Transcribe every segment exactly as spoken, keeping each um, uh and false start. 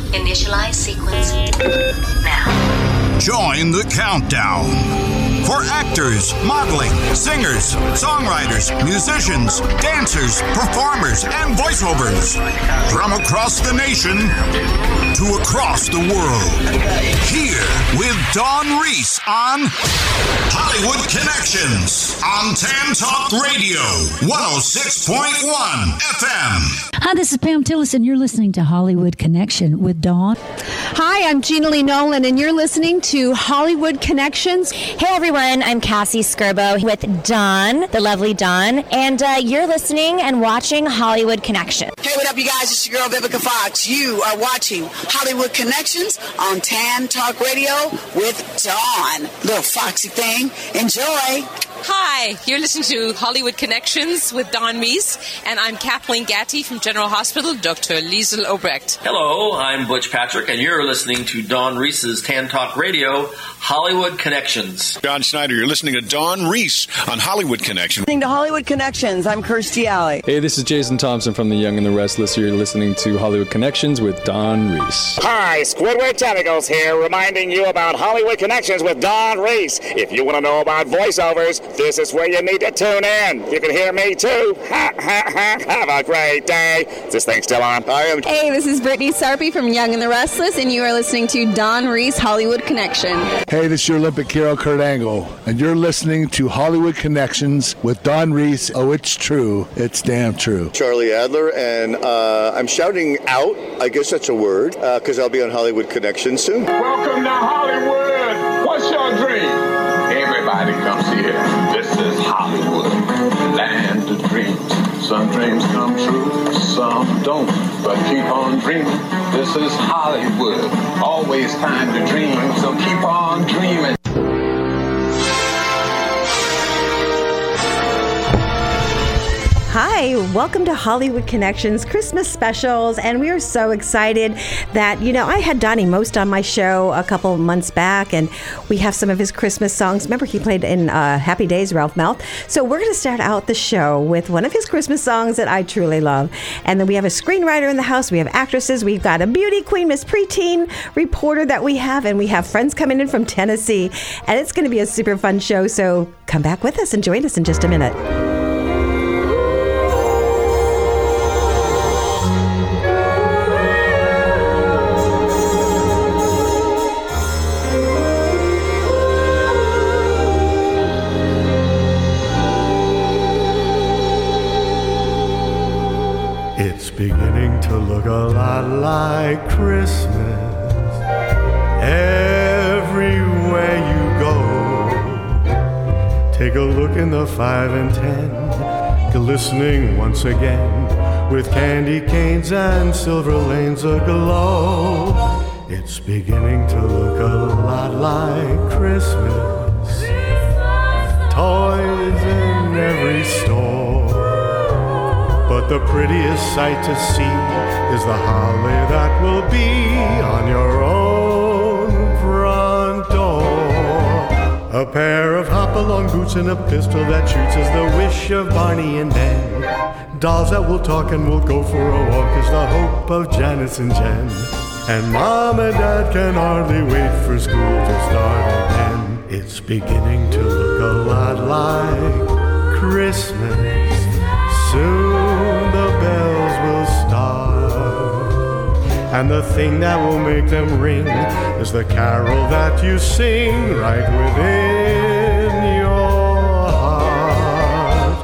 Initialize sequence now. Join the countdown for actors, modeling, singers, songwriters, musicians, dancers, performers, and voiceovers from across the nation to across the world. Here with Dawn Reese on Hollywood Connections on Tam Talk Radio, one oh six point one F M. Hi, this is Pam Tillis, and you're listening to Hollywood Connection with Dawn. Hi, I'm Gina Lee Nolan, and you're listening to Hollywood Connections. Hey, everyone, I'm Cassie Skirbo with Dawn, the lovely Dawn, and uh, you're listening and watching Hollywood Connection. Hey, what up, you guys? It's your girl, Vivica Fox. You are watching Hollywood Connections on Tam Talk Radio with Dawn. Little foxy thing. Enjoy. Hi, you're listening to Hollywood Connections with Dawn Reese, and I'm Kathleen Gatty from General Hospital, Doctor Liesl Obrecht. Hello, I'm Butch Patrick, and you're listening to Dawn Reese's Tam Talk Radio, Hollywood Connections. John Schneider, you're listening to Dawn Reese on Hollywood Connections. Listening to Hollywood Connections, I'm Kirstie Alley. Hey, this is Jason Thompson from The Young and the Restless. You're listening to Hollywood Connections with Dawn Reese. Hi, Squidward Tentacles here, reminding you about Hollywood Connections with Dawn Reese. If you want to know about voiceovers, this is where you need to tune in. You can hear me too. Ha, ha, ha. Have a great day. Is this thing still on? I am. Hey, this is Brittany Sarpy from Young and the Restless, and you are listening to Dawn Reese Hollywood Connection. Hey, this is your Olympic hero, Kurt Angle, and you're listening to Hollywood Connections with Dawn Reese. Oh, it's true. It's damn true. Charlie Adler, and uh, I'm shouting out, I guess that's a word, because uh, I'll be on Hollywood Connections soon. Welcome to Hollywood. What's your dream? Everybody comes here. This is Hollywood, land of dreams. Some dreams come true, some don't, but keep on dreaming. This is Hollywood, always time to dream, so keep on dreaming. Hi, welcome to Hollywood Connections Christmas specials, and we are so excited that, you know, I had Donnie Most on my show a couple of months back, and we have some of his Christmas songs. Remember, he played in uh, Happy Days, Ralph Mouth. So we're going to start out the show with one of his Christmas songs that I truly love. And then we have a screenwriter in the house, we have actresses, we've got a beauty queen, Miss Preteen reporter that we have, and we have friends coming in from Tennessee, and it's going to be a super fun show, so come back with us and join us in just a minute. Beginning to look a lot like Christmas everywhere you go. Take a look in the five and ten, glistening once again with candy canes and silver lanes aglow. It's beginning to look a lot like Christmas. Toys in every store. But the prettiest sight to see is the holly that will be on your own front door. A pair of hop-along boots and a pistol that shoots is the wish of Barney and Ben. Dolls that will talk and will go for a walk is the hope of Janice and Jen. And Mom and Dad can hardly wait for school to start again. It's beginning to look a lot like Christmas. Soon the bells will start, and the thing that will make them ring is the carol that you sing right within your heart.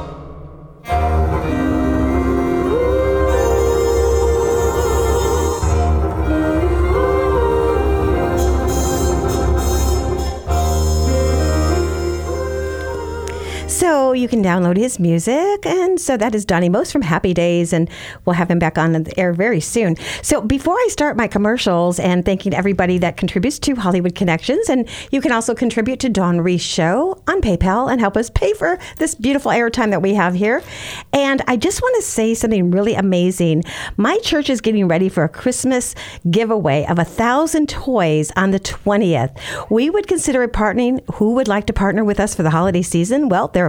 So you can download his music, and so that is Donnie Most from Happy Days, and we'll have him back on the air very soon. So before I start my commercials, and thanking everybody that contributes to Hollywood Connections, and you can also contribute to Dawn Reese Show on PayPal and help us pay for this beautiful airtime that we have here. And I just want to say something really amazing. My church is getting ready for a Christmas giveaway of a thousand toys on the twentieth. We would consider partnering. Who would like to partner with us for the holiday season? Well, there are five oh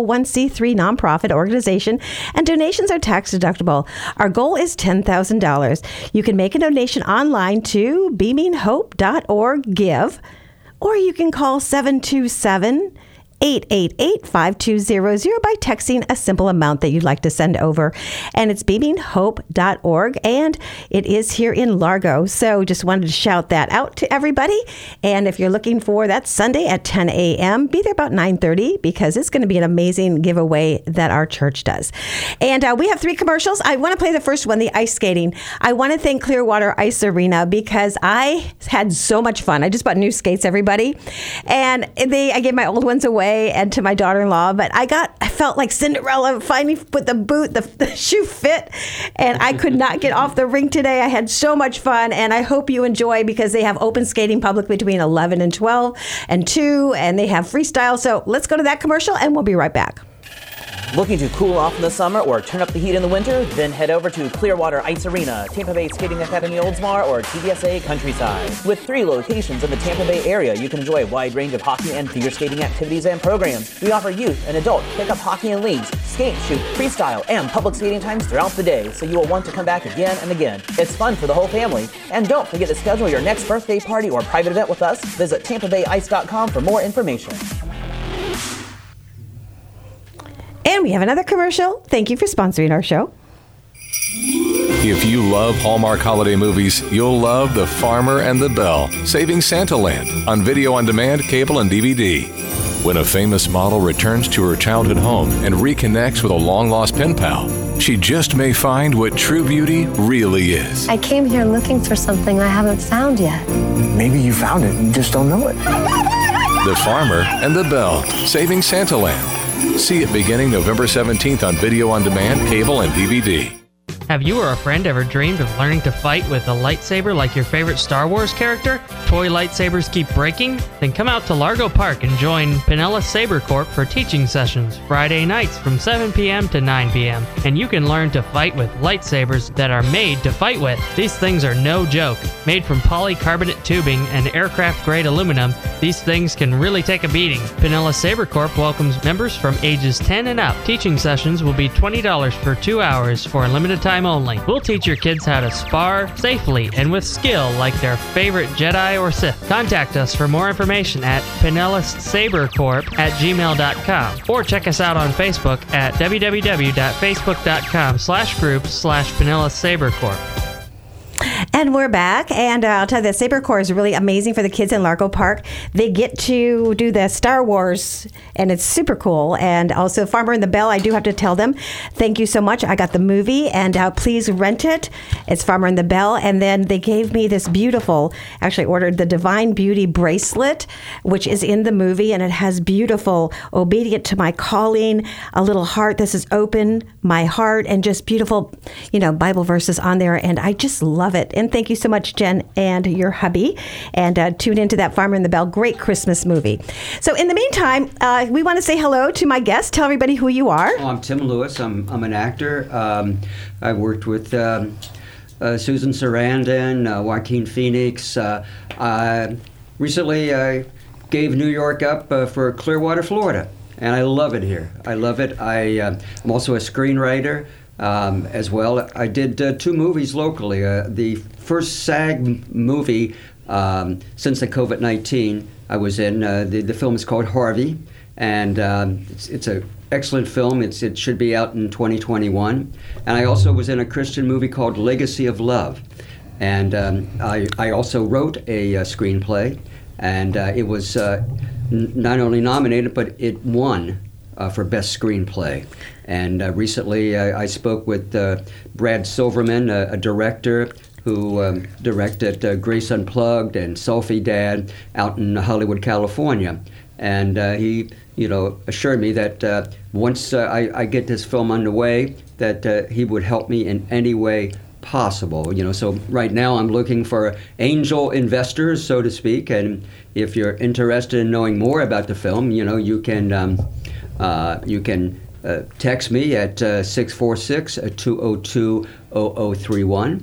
oh one c three nonprofit organization, and donations are tax deductible. Our goal is ten thousand dollars. You can make a donation online to beaming hope dot org give, or you can call seven two seven, eight eight eight, five two zero zero by texting a simple amount that you'd like to send over. And it's beaming hope dot org, and it is here in Largo. So just wanted to shout that out to everybody. And if you're looking for that Sunday at ten a.m., be there about nine thirty, because it's going to be an amazing giveaway that our church does. And uh, we have three commercials. I want to play the first one, the ice skating. I want to thank Clearwater Ice Arena because I had so much fun. I just bought new skates, everybody. And they, I gave my old ones away and to my daughter-in-law, but I got, I felt like Cinderella finally put the boot, the, the shoe fit, and I could not get off the rink today. I had so much fun, and I hope you enjoy, because they have open skating public between eleven and twelve and two, and they have freestyle. So let's go to that commercial, and we'll be right back. Looking to cool off in the summer or turn up the heat in the winter? Then head over to Clearwater Ice Arena, Tampa Bay Skating Academy Oldsmar, or T V S A Countryside. With three locations in the Tampa Bay area, you can enjoy a wide range of hockey and figure skating activities and programs. We offer youth and adult pickup hockey and leagues, skate, shoot, freestyle, and public skating times throughout the day, so you will want to come back again and again. It's fun for the whole family. And don't forget to schedule your next birthday party or private event with us. Visit tampa bay ice dot com for more information. And we have another commercial. Thank you for sponsoring our show. If you love Hallmark holiday movies, you'll love The Farmer and the Belle, Saving Santa Land, on video on demand, cable, and D V D. When a famous model returns to her childhood home and reconnects with a long-lost pen pal, she just may find what true beauty really is. I came here looking for something I haven't found yet. Maybe you found it and you just don't know it. The Farmer and the Belle, Saving Santa Land. See it beginning November seventeenth on video on demand, cable, and D V D. Have you or a friend ever dreamed of learning to fight with a lightsaber like your favorite Star Wars character? Toy lightsabers keep breaking? Then come out to Largo Park and join Pinellas Saber Corp for teaching sessions Friday nights from seven p.m. to nine p.m. And you can learn to fight with lightsabers that are made to fight with. These things are no joke. Made from polycarbonate tubing and aircraft-grade aluminum, these things can really take a beating. Pinellas Saber Corp welcomes members from ages ten and up. Teaching sessions will be twenty dollars for two hours for a limited time only. We'll teach your kids how to spar safely and with skill like their favorite Jedi or Sith. Contact us for more information at pinellas saber corp at gmail dot com or check us out on Facebook at w w w dot facebook dot com slash group slash pinellas saber corp. And we're back, and uh, I'll tell you, the Saber Corps is really amazing for the kids in Largo Park. They get to do the Star Wars, and it's super cool. And also, Farmer and the Belle, I do have to tell them, thank you so much. I got the movie, and uh, please rent it. It's Farmer and the Belle. And then they gave me this beautiful, actually ordered the Divine Beauty bracelet, which is in the movie, and it has beautiful, obedient to my calling, a little heart. This is open, my heart, and just beautiful, you know, Bible verses on there. And I just love it. And thank you so much, Jen, and your hubby. And uh, tune into that Farmer and the Belle. Great Christmas movie. So in the meantime, uh, we want to say hello to my guest. Tell everybody who you are. Oh, I'm Tim Lewis. I'm I'm an actor. Um, I worked with um, uh, Susan Sarandon, uh, Joaquin Phoenix. Uh, uh, recently, I gave New York up uh, for Clearwater, Florida, and I love it here. I love it. I uh, I'm also a screenwriter. Um, as well. I did uh, two movies locally. Uh, the first SAG movie um, since the COVID nineteen I was in, uh, the, the film is called Harvey, and um, it's, it's an excellent film. It's, it should be out in twenty twenty-one. And I also was in a Christian movie called Legacy of Love. And um, I, I also wrote a, a screenplay, and uh, it was uh, n- not only nominated, but it won Uh, for Best Screenplay. And uh, recently uh, I spoke with uh, Brad Silverman, a, a director who um, directed uh, Grace Unplugged and Selfie Dad out in Hollywood, California. And uh, he, you know, assured me that uh, once uh, I, I get this film underway, that uh, he would help me in any way possible. You know, so right now I'm looking for angel investors, so to speak. And if you're interested in knowing more about the film, you know, you can um, uh, you can uh, text me at uh, six four six, two oh two, oh oh three one.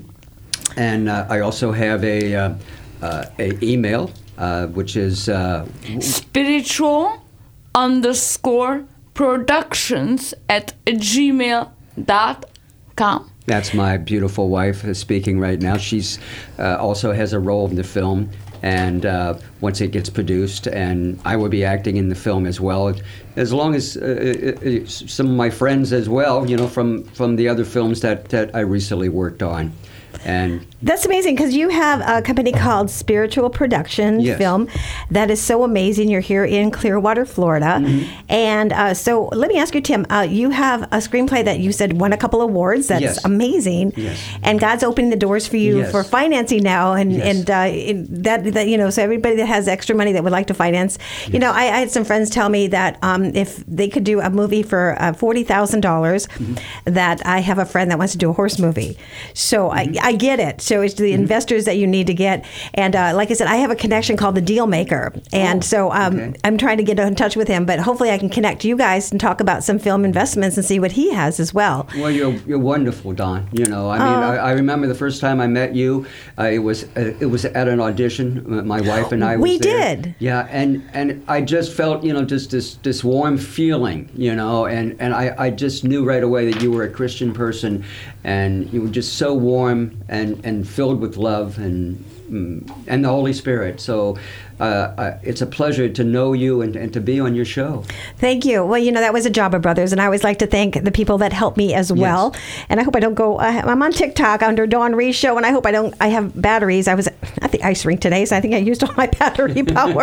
And uh, I also have a uh, uh, a email, uh, which is uh, spiritual underscore productions at gmail dot com. That's my beautiful wife uh, speaking right now. She's uh, also has a role in the film, and uh, once it gets produced, and I will be acting in the film as well, as long as uh, uh, some of my friends as well, you know, from, from the other films that, that I recently worked on. And that's amazing, because you have a company called Spiritual Production Yes. Film that is so amazing. You're here in Clearwater, Florida. Mm-hmm. And uh, so let me ask you, Tim, uh, you have a screenplay that you said won a couple awards. That's Yes. amazing. Yes. And God's opening the doors for you Yes. for financing now. And, Yes. and uh, it- that, that, you know, so everybody that has extra money that would like to finance, you know, I, I had some friends tell me that um, if they could do a movie for uh, forty thousand dollars, Mm-hmm. that I have a friend that wants to do a horse movie. So I, I get it. So it's the investors that you need to get. And uh, like I said, I have a connection called the Deal Maker. And so um, okay. I'm trying to get in touch with him, but hopefully I can connect you guys and talk about some film investments and see what he has as well. Well, you're you're wonderful, Don. You know, I mean, Oh. I, I remember the first time I met you. Uh, it was uh, it was at an audition. Uh, My wife and I. Was We there. did. Yeah, and and I just felt, you know, just this this warm feeling, you know, and and I I just knew right away that you were a Christian person, and you were just so warm and and filled with love and mm, and the Holy Spirit. So. Uh, uh, it's a pleasure to know you and, and to be on your show. Thank you. Well, you know, that was a Jabba Brothers, and I always like to thank the people that helped me as well. And I hope I don't go, uh, I'm on TikTok under Dawn Reese Show, and I hope I don't, I have batteries. I was at the ice rink today, so I think I used all my battery power.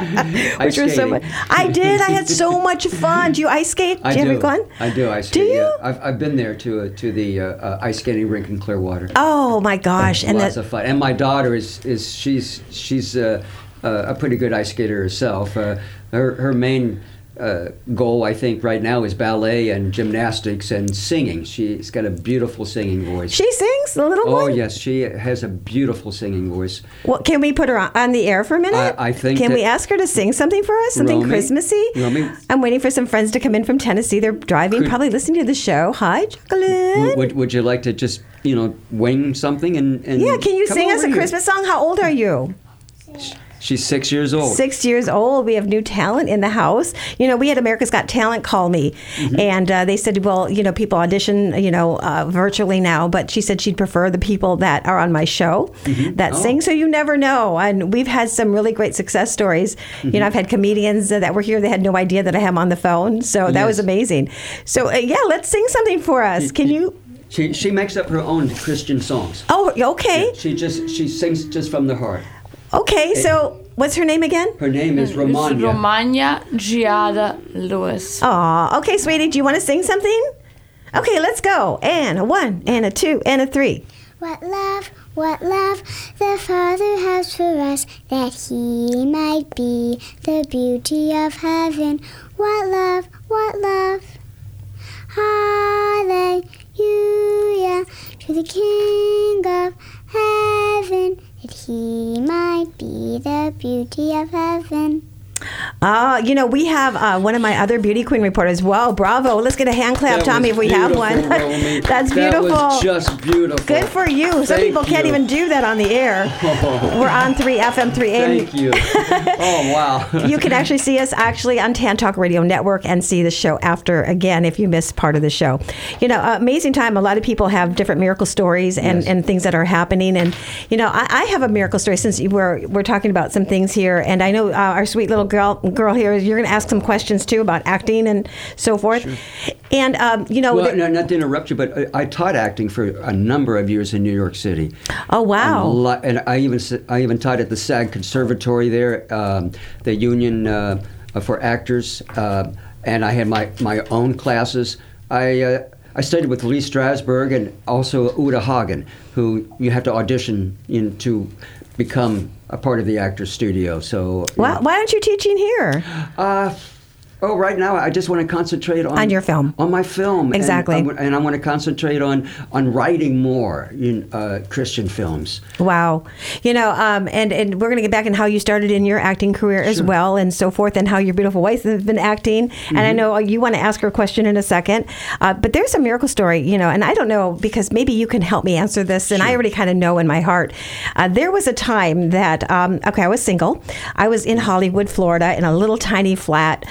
Ice was so much. I did. I had so much fun. Do you ice skate? I do you do. ever gone? I do ice Do skate. you? Yeah. I've, I've been there to uh, to the uh, uh, ice skating rink in Clearwater. Oh my gosh! And Lots that, of fun. And my daughter is is she's she's uh, uh, a pretty good ice skater herself. Uh, her her main uh, goal, I think, right now is ballet and gymnastics and singing. She's got a beautiful singing voice. she sings, the little Oh one. yes, she has a beautiful singing voice. Well, can we put her on, on the air for a minute? I- I think Can that- we ask her to sing something for us? Something Romy? Christmassy? Romy? I'm waiting for some friends to come in from Tennessee. They're driving, Could- probably listening to the show. Hi, Jacqueline. Would, would would you like to just you know wing something and, and Yeah, can you come sing us over a here? Christmas song? How old are you? She's six years old. Six years old. We have new talent in the house. You know, we had America's Got Talent call me, Mm-hmm. and uh, they said, well, you know, people audition, you know, uh, virtually now, but she said she'd prefer the people that are on my show Mhm. that Oh. sing. So you never know. And we've had some really great success stories. You Mm-hmm. know, I've had comedians uh, that were here. They had no idea that I have them on the phone. So that was Yes. amazing. So uh, yeah, let's sing something for us. Can you? She she makes up her own Christian songs. Oh, okay. She just she sings just from the heart. Okay. So what's her name again? Her name is It's Romania. Romania Giada Lewis. Aw, okay, sweetie, do you want to sing something? Okay, let's go. And a one, and a two, and a three. What love, what love the Father has for us, that He might be the beauty of heaven. What love, what love. Hallelujah to the King of heaven, that He might be the beauty of heaven. Uh, you know, we have uh, one of my other beauty queen reporters. Wow, bravo. Let's get a hand clap, That Tommy, was if we have beautiful, one. Romy. That's That beautiful. was just beautiful. Good for you. Some Thank people can't you. even do that on the air. We're on three F M three A. Thank you. Oh wow. You can actually see us actually on Tan Talk Radio Network and see the show after again if you missed part of the show. You know, uh, amazing time. A lot of people have different miracle stories and, Yes. and things that are happening. And you know, I, I have a miracle story since you were we're talking about some things here. And I know uh, our sweet little girl girl here. You're going to ask some questions too about acting and so forth. Sure. And um, you know, Well, there- no, not to interrupt you, but I, I taught acting for a number of years in New York City. oh wow. And, a lot, and I even s- I even taught at the SAG Conservatory there, um, the union uh, for actors, uh, and I had my, my own classes. I uh, I studied with Lee Strasberg and also Uta Hagen, who you have to audition in to become a part of the Actors Studio. So why, why aren't you teaching here? Uh, oh, right now I just want to concentrate on On your film. on my film, Exactly. and, and I want to concentrate on on writing more in uh, Christian films. Wow. You know, um, and, and we're going to get back in how you started in your acting career as Sure. well and so forth, and how your beautiful wife has been acting. And I Mhm. know you want to ask her a question in a second. Uh, but there's a miracle story, you know, and I don't know, because maybe you can help me answer this, and I already kind of know in my heart. Uh, there was a time that, um, okay, I was single. I was in Hollywood, Florida, in a little tiny flat. Uh,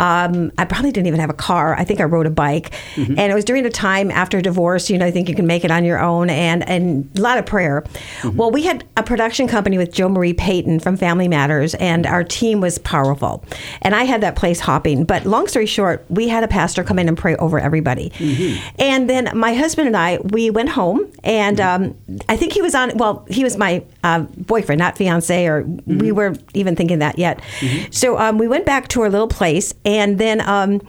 Um, I probably didn't even have a car. I think I rode a bike. Mm-hmm. And it was during a time after divorce, you know, I think you can make it on your own, and, and a lot of prayer. Mm-hmm. Well, we had a production company with Jo Marie Payton from Family Matters, and our team was powerful. And I had that place hopping. But long story short, we had a pastor come in and pray over everybody. Mm-hmm. And then my husband and I, we went home, and um, I think he was on, well, he was my uh, boyfriend, not fiance, or mm-hmm. we were even thinking that yet. Mm-hmm. So um, we went back to our little place, and then um,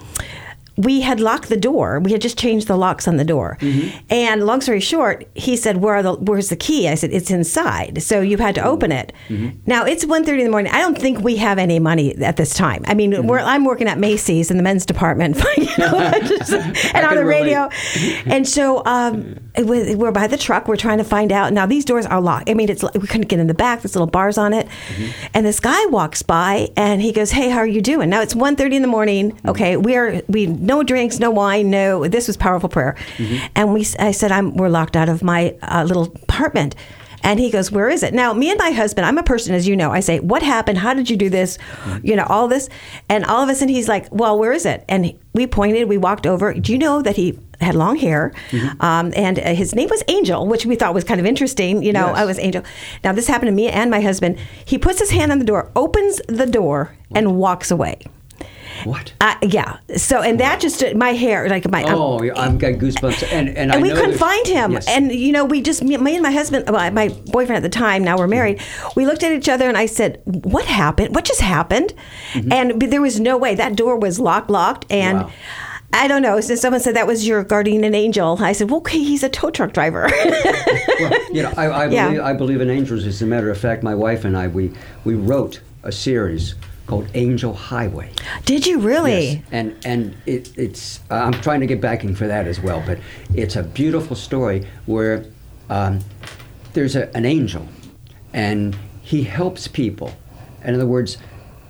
we had locked the door. We had just changed the locks on the door. Mm-hmm. And long story short, he said, Where are the, where's the key? I said, it's inside. So you had to open it. Mm-hmm. Now, it's one thirty in the morning. I don't think we have any money at this time. I mean, mm-hmm. we're, I'm working at Macy's in the men's department, you know, just, and on the radio. And so um, it was, we're by the truck. We're trying to find out. Now, these doors are locked. I mean, it's we couldn't get in the back. There's little bars on it. Mm-hmm. And this guy walks by, and he goes, hey, how are you doing? Now, it's one thirty in the morning. Mm-hmm. Okay, we are, we no drinks, no wine, no. This was powerful prayer. Mm-hmm. And we, I said, I'm, we're locked out of my uh, little apartment. And he goes, where is it? Now, me and my husband, I'm a person, as you know, I say, what happened? How did you do this? Mm-hmm. You know, all this. And all of a sudden, he's like, well, where is it? And we pointed, we walked over. Do you know that he had long hair? Mm-hmm. Um, and uh, his name was Angel, which we thought was kind of interesting. You know, yes. I was Angel. Now, this happened to me and my husband. He puts his hand on the door, opens the door, and walks away. What? Uh, yeah. So, and that just, my hair, like my. Oh, I'm, I've got goosebumps. And, and, and I we know couldn't there's- find him. Yes. And, you know, we just, me, me and my husband, well, my boyfriend at the time, now we're married, we looked at each other and I said, what happened? What just happened? Mm-hmm. And there was no way. That door was locked, locked. And Wow. I don't know. So someone said that was your guardian angel. I said, well, okay, he's a tow truck driver. Well, you know, I, I, Yeah. believe, I believe in angels. As a matter of fact, my wife and I, we, we wrote a series called Angel Highway. Did you really? Yes. And and it, it's uh, I'm trying to get backing for that as well, but it's a beautiful story where um, there's a, an angel, and he helps people. In other words,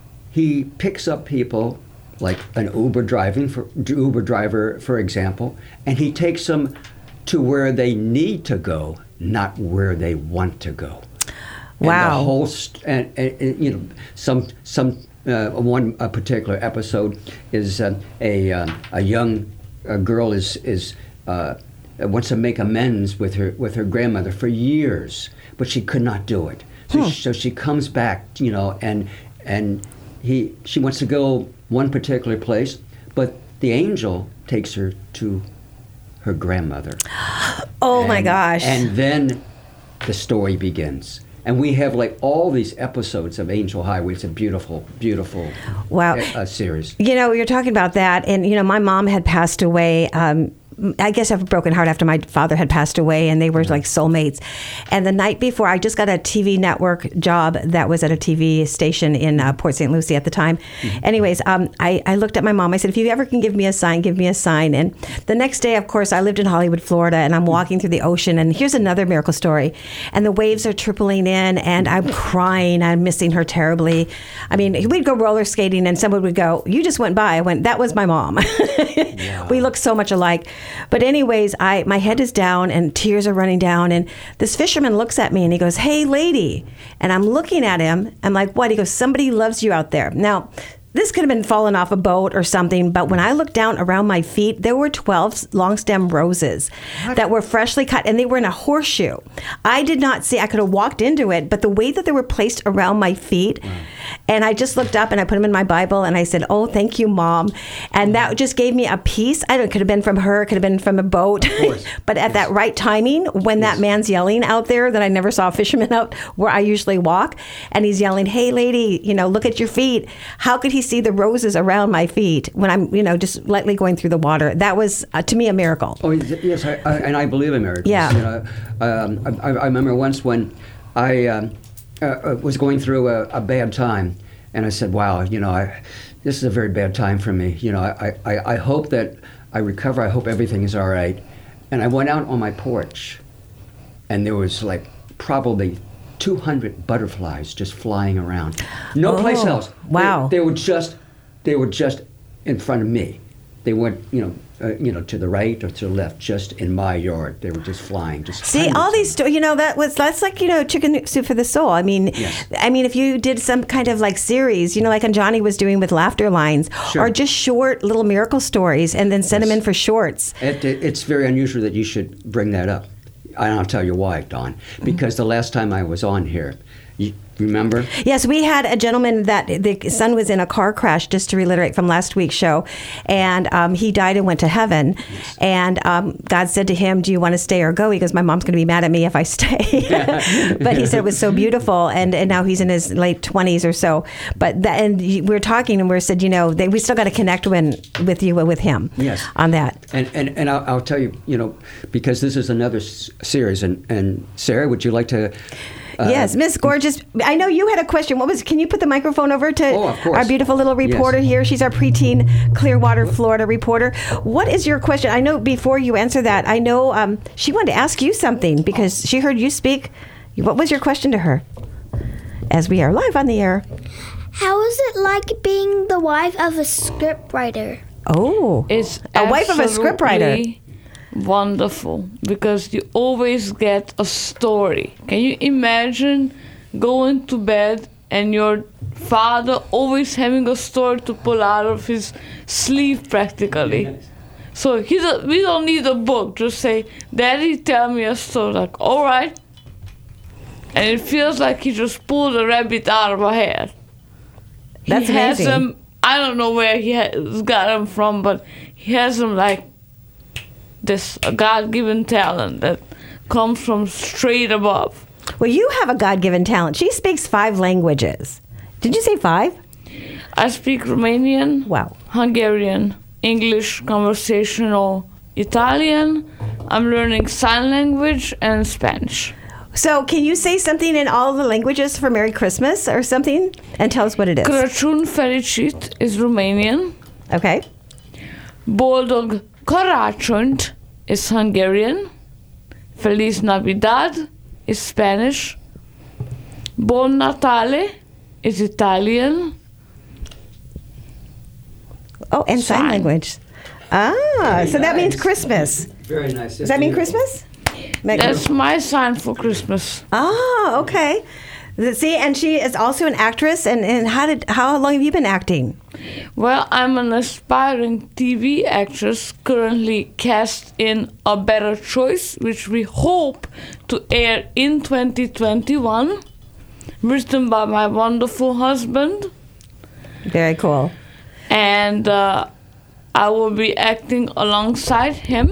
he picks up people like an Uber driving for Uber driver, for example, and he takes them to where they need to go, not where they want to go. And Wow. the whole st- and, and, and you know some some uh, one a particular episode is uh, a uh, a young uh, girl is is uh, wants to make amends with her with her grandmother for years, but she could not do it. So, Hmm. she, so she comes back, you know, and and he she wants to go one particular place, but the angel takes her to her grandmother. Oh, my And- gosh. And then the story begins. And we have like all these episodes of Angel Highway. It's a beautiful, beautiful Wow. uh, series. You know, you're talking about that, and you know, my mom had passed away. Um, I guess I have a broken heart after my father had passed away, and they were like soulmates. And the night before, I just got a T V network job that was at a T V station in uh, Port Saint Lucie at the time. Mm-hmm. Anyways, um, I, I looked at my mom. I said, if you ever can give me a sign, give me a sign. And the next day, of course, I lived in Hollywood, Florida, and I'm walking through the ocean. And here's another miracle story. And the waves are tripling in, and I'm crying. I'm missing her terribly. I mean, we'd go roller skating, and someone would go, you just went by. I went, that was my mom. We look so much alike. But anyways, I my head is down and tears are running down, and this fisherman looks at me and he goes, hey, lady. And I'm looking at him. I'm like, what? He goes, somebody loves you out there. Now, this could have been falling off a boat or something, but when I looked down around my feet, there were twelve long stem roses that were freshly cut, and they were in a horseshoe. I did not see, I could have walked into it, but the way that they were placed around my feet, and I just looked up and I put them in my Bible and I said, oh, thank you, Mom. And that just gave me a peace. I don't know, it could have been from her, it could have been from a boat. But at that right timing, when that man's yelling out there, that I never saw a fisherman out where I usually walk, and he's yelling, hey, lady, you know, look at your feet. How could he see the roses around my feet when I'm, you know, just lightly going through the water? That was, uh, to me, a miracle. Oh, yes, I, I, and I believe in miracles. Yeah. You know, um, I, I remember once when I um, uh, was going through a, a bad time, and I said, wow, you know, I, this is a very bad time for me. You know, I, I, I hope that I recover. I hope everything is all right. And I went out on my porch, and there was like probably two hundred butterflies just flying around. No Oh, place else. wow. They, they were just, they were just in front of me. they went, you know, uh, you know, to the right or to the left, just in my yard. They were just flying. Just See, all these, sto- you know, that was that's like, you know, chicken soup for the soul. I mean, Yes. I mean, if you did some kind of like series, you know, like Johnny was doing with Laughter Lines, Sure. or just short little miracle stories, and then send them in for shorts. It, it, it's very unusual that you should bring that up. And I'll tell you why, Dawn. Because the last time I was on here, you remember? Yes, we had a gentleman that the son was in a car crash, just to reiterate from last week's show, and um, he died and went to heaven. And um, God said to him, "Do you want to stay or go?" He goes, "My mom's going to be mad at me if I stay." But he said it was so beautiful, and, and now he's in his late twenties or so. But that, and we were talking, and we said, you know, they, we still got to connect when, with you with him. Yes. On that. And and, and I'll, I'll tell you, you know, because this is another s- series. And, and Sarah, would you like to... Uh, yes, Miss Gorgeous. I know you had a question. What was? Can you put the microphone over to Oh, of course. our beautiful little reporter Yes. here? She's our preteen Clearwater, Florida reporter. What is your question? I know before you answer that, I know um, she wanted to ask you something because she heard you speak. What was your question to her? As we are live on the air. How is it like being the wife of a scriptwriter? Oh, It's a wife of a scriptwriter. absolutely wonderful because you always get a story. Can you imagine going to bed and your father always having a story to pull out of his sleeve practically? So he do, we don't need a book. Just say, "Daddy, tell me a story." Like, all right. And it feels like he just pulled a rabbit out of a hat. He That's has amazing. them. I don't know where he has got them from, but he has them like this a God-given talent that comes from straight above. Well, you have a God-given talent. She speaks five languages. Did you say five? I speak Romanian, wow, Hungarian, English, conversational, Italian. I'm learning sign language and Spanish. So, can you say something in all the languages for Merry Christmas or something, and tell us what it is? Crăciun fericit is Romanian. Okay. Boldog Karácsonyt is Hungarian. Feliz Navidad is Spanish. Buon Natale is Italian. Oh, and sign, Sign. language. Ah, Very so that means nice. Christmas. Very nice. Does that mean Christmas? Meg- That's my sign for Christmas. Oh, okay. See, and she is also an actress. And, and how did how long have you been acting? Well, I'm an aspiring T V actress currently cast in A Better Choice, which we hope to air in twenty twenty-one, written by my wonderful husband. Very cool. And uh, I will be acting alongside him.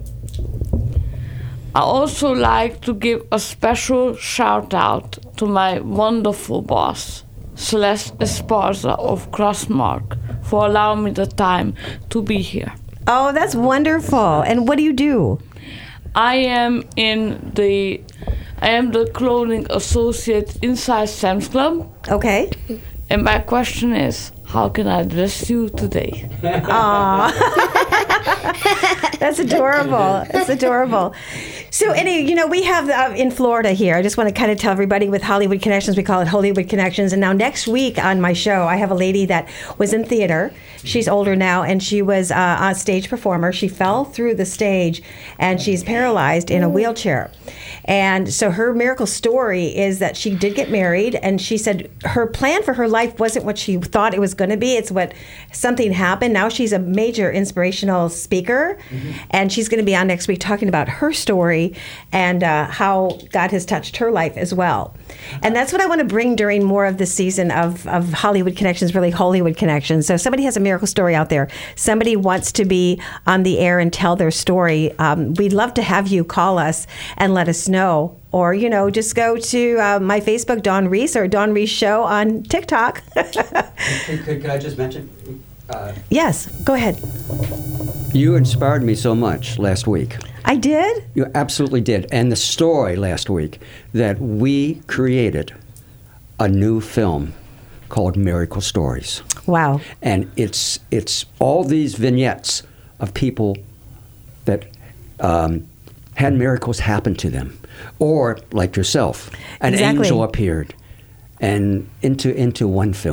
I also like to give a special shout out to my wonderful boss, Celeste Esparza of Crossmark, for allowing me the time to be here. Oh, that's wonderful. And what do you do? I am in the I am the clothing associate inside Sam's Club. Okay. And my question is, how can I dress you today? Aw. That's adorable. That's adorable. So, any, you know, we have uh, in Florida here, I just want to kind of tell everybody with Hollywood Connections, we call it Hollywood Connections. And now next week on my show, I have a lady that was in theater. She's older now, and she was uh, a stage performer. She fell through the stage, and she's paralyzed in a wheelchair. And so her miracle story is that she did get married, and she said her plan for her life wasn't what she thought it was going to be. It's what something happened. Now she's a major inspirational speaker, mm-hmm. and she's going to be on next week talking about her story and uh, how God has touched her life as well. And that's what I want to bring during more of this season of, of Hollywood Connections, really Hollywood Connections. So if somebody has a miracle story out there, somebody wants to be on the air and tell their story, um, we'd love to have you call us and let us know. Or, you know, just go to uh, my Facebook, Dawn Reese, or Dawn Reese Show on TikTok. Could, could, could I just mention? Uh, yes, go ahead. You inspired me so much last week. I did? You absolutely did. And the story last week that we created a new film called Miracle Stories. Wow. And it's it's all these vignettes of people that um, had miracles happen to them. Or, like yourself, an Exactly. angel appeared and into into one film.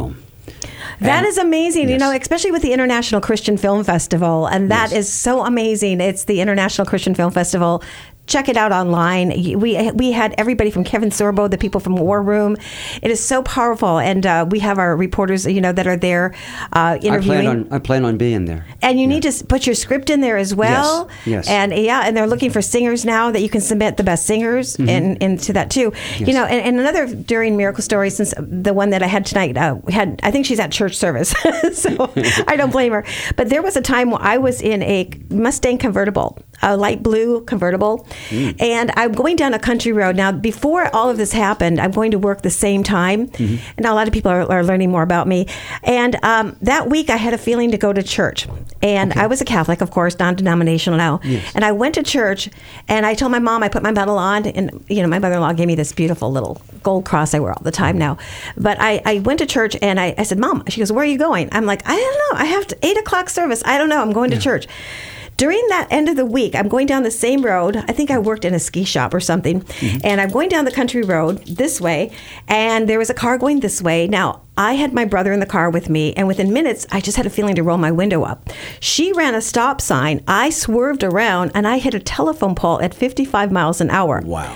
That And- is amazing, you know, especially with the International Christian Film Festival. And that is so amazing. It's the International Christian Film Festival. Check it out online. We we had everybody from Kevin Sorbo, the people from War Room. It is so powerful, and uh, we have our reporters, you know, that are there uh, interviewing. I plan on I plan on being there. And you need to s- put your script in there as well. Yes, yes. And yeah, and they're looking for singers now that you can submit the best singers Mhm. and into that too. Yes. You know, and, and another during Miracle Story, since the one that I had tonight, uh, we had I think she's at church service, so I don't blame her. But there was a time when I was in a Mustang convertible, a light blue convertible. Mm. And I'm going down a country road. Now, before all of this happened, I'm going to work the same time. Mm-hmm. And now a lot of people are, are learning more about me. And um, that week, I had a feeling to go to church. And I was a Catholic, of course, non-denominational now. Yes. And I went to church, and I told my mom, I put my medal on. And, you know, my mother-in-law gave me this beautiful little gold cross I wear all the time now. But I, I went to church, and I, I said, Mom, she goes, where are you going? I'm like, I don't know. I have to, eight o'clock service. I don't know. I'm going to church. During that end of the week, I'm going down the same road. I think I worked in a ski shop or something. Mm-hmm. And I'm going down the country road this way, and there was a car going this way. Now, I had my brother in the car with me, and within minutes, I just had a feeling to roll my window up. She ran a stop sign. I swerved around, and I hit a telephone pole at fifty-five miles an hour. Wow.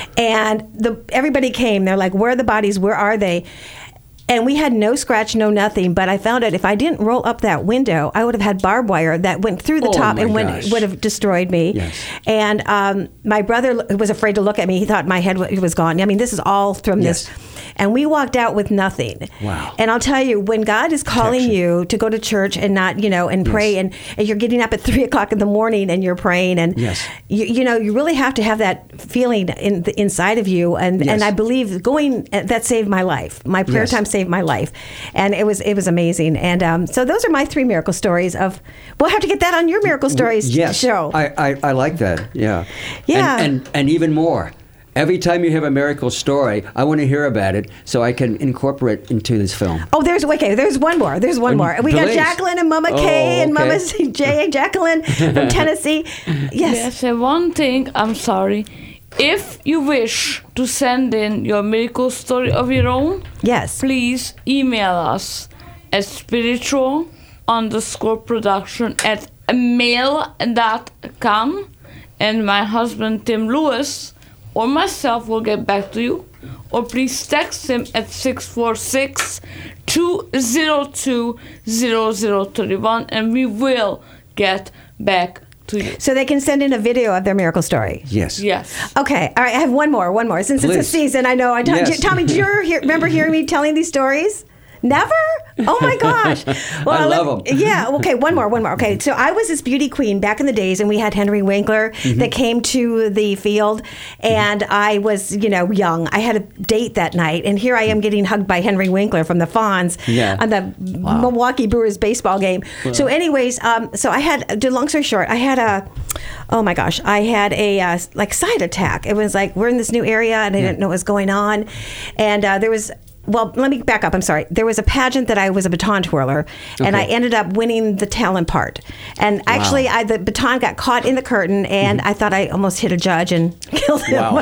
And the everybody came. They're like, where are the bodies? Where are they? And we had no scratch, no nothing. But I found out if I didn't roll up that window, I would have had barbed wire that went through the Oh, top my and went, gosh. would have destroyed me. Yes. And um, my brother was afraid to look at me. He thought my head wa- was gone. I mean, this is all from Yes. this. And we walked out with nothing. Wow. And I'll tell you, when God is calling you to go to church and not, you know, and pray, and, and you're getting up at three o'clock in the morning and you're praying, and Yes. you, you know, you really have to have that feeling in the inside of you. And Yes. and I believe going that saved my life. My prayer Yes. time saved my life, and it was it was amazing. And um, so those are my three miracle stories. Of we'll have to get that on your miracle stories Yes. show. I, I, I like that. Yeah. Yeah. And, and and even more. Every time you have a miracle story, I want to hear about it so I can incorporate into this film. Oh, there's okay. There's one more. There's one more. We got Please. Jacqueline and Mama Oh, Kay and okay. Mama J. Jacqueline from Tennessee. Yes. Yes, and one thing, I'm sorry. If you wish to send in your miracle story of your own, yes, please email us at spiritual underscore production at mail dot com, and my husband Tim Lewis or myself will get back to you. Or please text him at six four six, two zero two, zero zero three one, and we will get back to you. So they can send in a video of their miracle story. Yes. Yes. Okay. All right. I have one more. One more. Since it's a Please. season, I know. I Tom- Yes. Tommy, do you ever hear, remember hearing me telling these stories? Never? Oh my gosh. I let- love 'em. Yeah. Okay. One more. One more. Okay. So I was this beauty queen back in the days, and we had Henry Winkler Mm-hmm. that came to the field, and I was, you know, young. I had a date that night, and here I am getting hugged by Henry Winkler from the Fonz Yeah. on the Milwaukee Brewers baseball game. So, anyways, um, so I had, to long story short, I had a, oh my gosh, I had a uh, like side attack. It was like we're in this new area, and I didn't know what was going on, and uh, there was. Well, let me back up. I'm sorry. There was a pageant that I was a baton twirler, and I Okay. ended up winning the talent part. And actually, I, the baton got caught in the curtain, and I thought I almost hit a judge and killed him. Wow.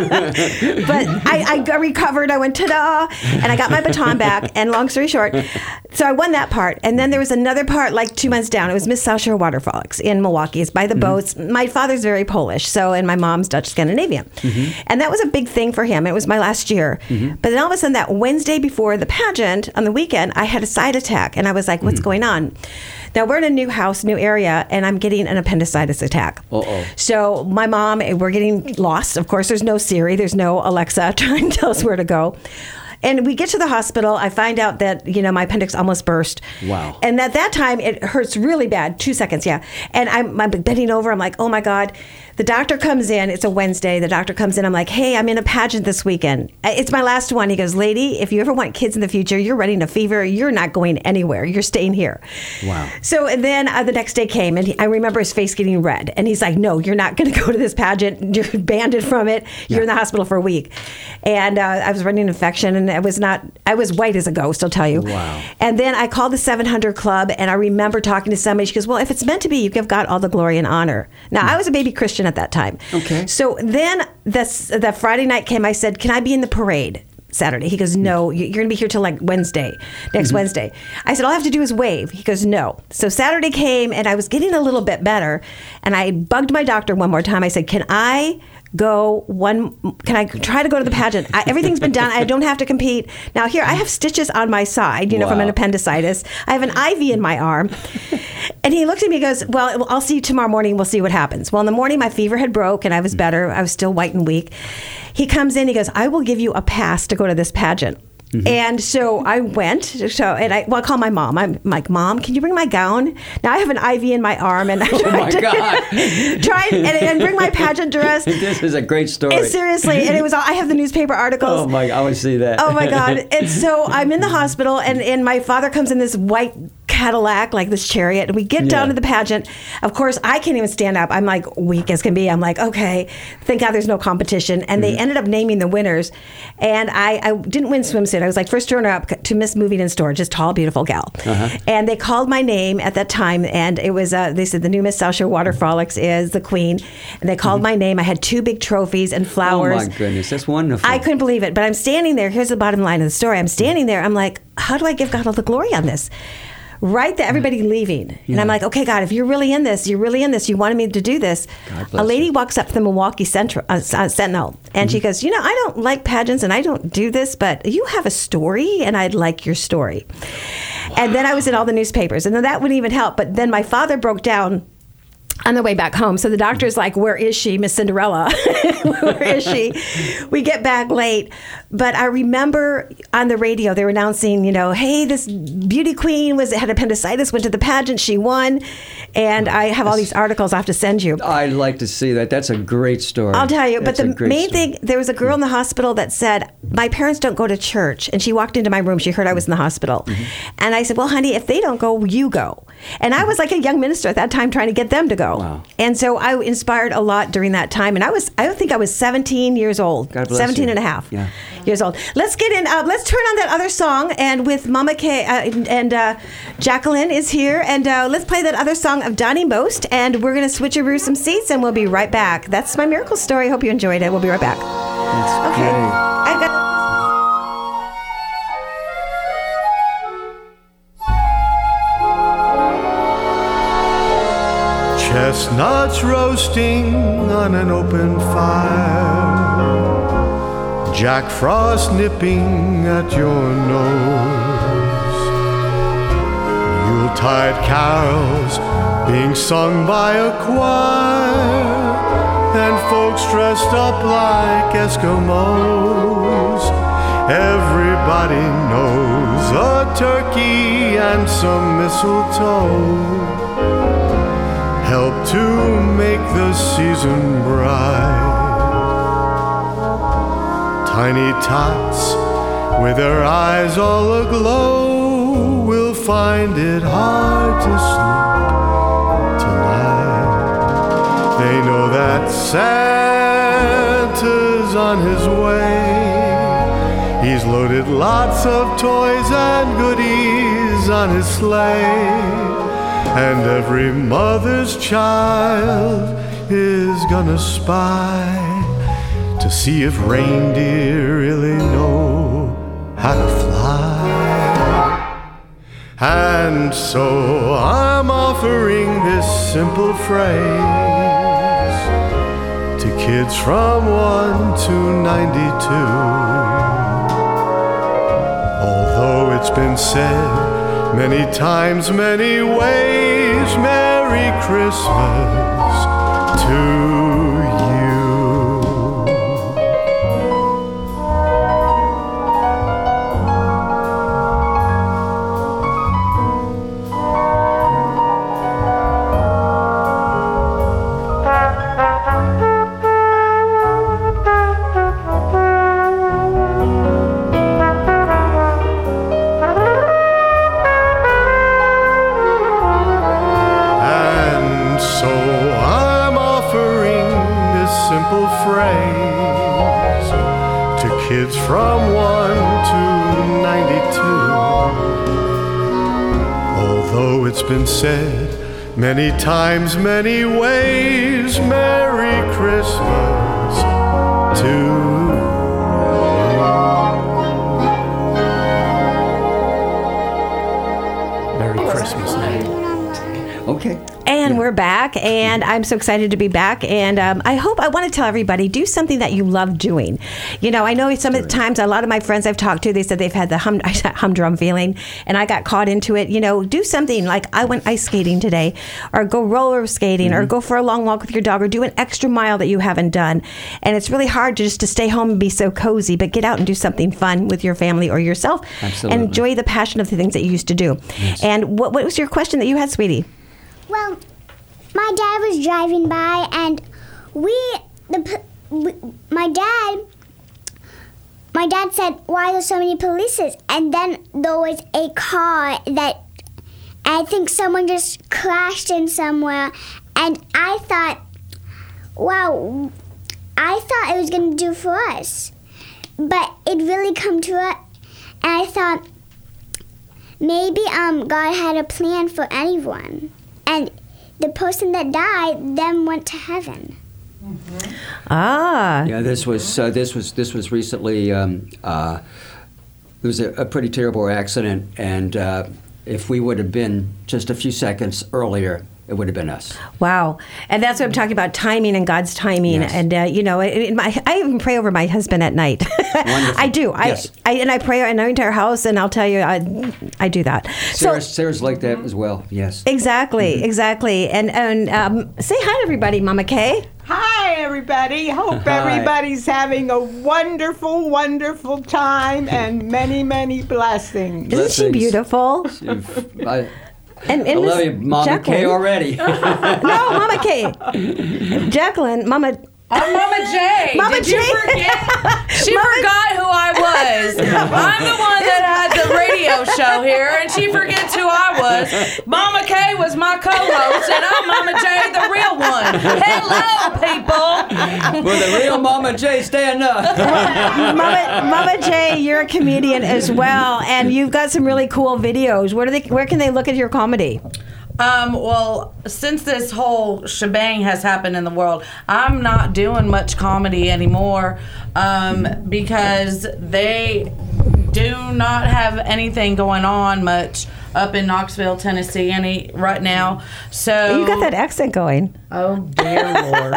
But I, I got recovered. I went ta-da, and I got my baton back. And long story short, so I won that part. And then there was another part, like two months down. It was Miss South Shore Waterfalls in Milwaukee. It's by the boats. My father's very Polish, so and my mom's Dutch Scandinavian, and that was a big thing for him. It was my last year. But then all of a sudden, that Wednesday before the pageant on the weekend, I had a side attack, and I was like, "What's going on?" Now we're in a new house, new area, and I'm getting an appendicitis attack. Uh-oh. So my mom, we're getting lost. Of course, there's no Siri, there's no Alexa trying to tell us where to go. And we get to the hospital. I find out that, you know, my appendix almost burst. Wow. And at that time, it hurts really bad. Two seconds, yeah. And I'm, I'm bending over. I'm like, oh, my God. The doctor comes in. It's a Wednesday. The doctor comes in. I'm like, hey, I'm in a pageant this weekend. It's my last one. He goes, lady, if you ever want kids in the future, you're running a fever. You're not going anywhere. You're staying here. Wow. So and then uh, the next day came, and he, I remember his face getting red. And he's like, no, you're not going to go to this pageant. You're banned from it. You're in the hospital for a week. And uh, I was running an infection, and I was not, I was white as a ghost, I'll tell you. Wow. And then I called the seven hundred Club, and I remember talking to somebody. She goes, well, if it's meant to be, you give God all the glory and honor. Now, I was a baby Christian at that time. Okay. So then this, the Friday night came, I said, can I be in the parade? Saturday. He goes, no, you- you're going to be here till like Wednesday, next Mhm. Wednesday. I said, all I have to do is wave. He goes, no. So Saturday came and I was getting a little bit better. And I bugged my doctor one more time. I said, can I go one, can I try to go to the pageant? I, everything's been done. I don't have to compete. Now here, I have stitches on my side, you know, from an Wow. appendicitis. I have an I V in my arm. And he looks at me and goes, well, I'll see you tomorrow morning. We'll see what happens. Well, in the morning, my fever had broke and I was better. I was still white and weak. He comes in, he goes, I will give you a pass to go to this pageant. Mm-hmm. And so I went. So and I well, I call my mom. I'm like, Mom, can you bring my gown? Now I have an I V in my arm, and I Oh tried my to God. try and, and bring my pageant dress. This is a great story. And seriously, and it was. all- I have the newspaper articles. Oh my! I want to see that. Oh my God. And so I'm in the hospital, and, and my father comes in this white Cadillac, like this chariot, and we get down Yeah. to the pageant. Of course, I can't even stand up. I'm like weak as can be. I'm like, okay, thank God there's no competition. And they Mhm. ended up naming the winners. And I, I didn't win swimsuit. I was like first runner up to Miss Moving in Store, just tall, beautiful gal. Uh-huh. And they called my name at that time, and it was, uh, they said the new Miss South Shore Water Frolics is the queen. And they called my name. I had two big trophies and flowers. Oh my goodness, that's wonderful. I couldn't believe it. But I'm standing there. Here's the bottom line of the story. I'm standing there. I'm like, how do I give God all the glory on this? Right there, everybody leaving. And I'm like, okay, God, if you're really in this, you're really in this, you wanted me to do this. God bless A lady walks up to the Milwaukee Central, uh, uh, Sentinel, and she goes, you know, I don't like pageants and I don't do this, but you have a story and I'd like your story. And then I was in all the newspapers, and then that wouldn't even help. But then my father broke down on the way back home. So the doctor's like, where is she, Miss Cinderella? Where is she? We get back late. But I remember on the radio, they were announcing, you know, hey, this beauty queen was had appendicitis, went to the pageant, she won. And I have all these articles I have to send you. I'd like to see that. That's a great story. I'll tell you. That's but a the great main story. thing, there was a girl in the hospital that said, my parents don't go to church. And she walked into my room. She heard I was in the hospital. Mm-hmm. And I said, well, honey, if they don't go, you go. And I was like a young minister at that time trying to get them to go. Wow. And so I inspired a lot during that time. And I was, I think I was seventeen years old. God bless seventeen you. and a half Yeah. years old. Let's get in, uh, let's turn on that other song. And with Mama Kay uh, and uh, Jacqueline is here. And uh, let's play that other song of Donnie Most. And we're going to switcheroo some seats and we'll be right back. That's my miracle story. Hope you enjoyed it. We'll be right back. That's Okay. great. I've got. Chestnuts roasting on an open fire, Jack Frost nipping at your nose, Yuletide carols being sung by a choir, and folks dressed up like Eskimos. Everybody knows a turkey and some mistletoe help to make the season bright. Tiny tots with their eyes all aglow will find it hard to sleep tonight. They know that Santa's on his way. He's loaded lots of toys and goodies on his sleigh. And every mother's child is gonna spy to see if reindeer really know how to fly. And so I'm offering this simple phrase to kids from one to ninety-two. Although it's been said many times, many ways, Merry Christmas to you. And so I'm offering this simple phrase to kids from one to ninety-two. Although it's been said many times, many ways, Merry Christmas to you. Okay. And we're back, and I'm so excited to be back. And um, I hope, I want to tell everybody, do something that you love doing. You know, I know some of the times, a lot of my friends I've talked to, they said they've had the hum, humdrum feeling, and I got caught into it. You know, do something like I went ice skating today, or go roller skating, mm-hmm. or go for a long walk with your dog, or do an extra mile that you haven't done. And it's really hard just to stay home and be so cozy, but get out and do something fun with your family or yourself. Absolutely. And enjoy the passion of the things that you used to do. Yes. And what, what was your question that you had, sweetie? Well, my dad was driving by, and we, the, we, my dad, my dad said, "Why are there so many polices?" And then there was a car that, I think someone just crashed in somewhere, and I thought, wow, I thought it was gonna do for us, but it really come to it, and I thought maybe um God had a plan for anyone. And the person that died then went to heaven. Mm-hmm. Ah. Yeah, this was uh, this was this was recently. Um, uh, it was a, a pretty terrible accident, and uh, if we would have been just a few seconds earlier, it would have been us. Wow. And that's what I'm talking about, timing and God's timing. Yes. And, uh, you know, it, it, my, I even pray over my husband at night. I do. Yes. I, I And I pray in our entire house, and I'll tell you, I, I do that. Sarah, so, Sarah's like that as well, yes. Exactly, Mm-hmm. exactly. And, and um, say hi to everybody, Mama Kay. Hi, everybody. Hope Hi. everybody's having a wonderful, wonderful time and many, many blessings. Isn't she beautiful? I, And, I and love Miss you, Mama Jacqueline. Kay already. No, Mama Kay. Jacqueline, Mama. I'm Mama J. Mama Did J. you forget? She Mama- forgot who I was. I'm the one that had the radio show here, and she forgets who I was. Mama K was my co-host, and I'm Mama J, the real one. Hello, people. Will the real Mama J stand up? Mama, Mama J, you're a comedian as well, and you've got some really cool videos. Where do they? Where can they look at your comedy? Um, well, since this whole shebang has happened in the world, I'm not doing much comedy anymore um, because they do not have anything going on much up in Knoxville, Tennessee, any right now. So You got that accent going. Oh dear Lord!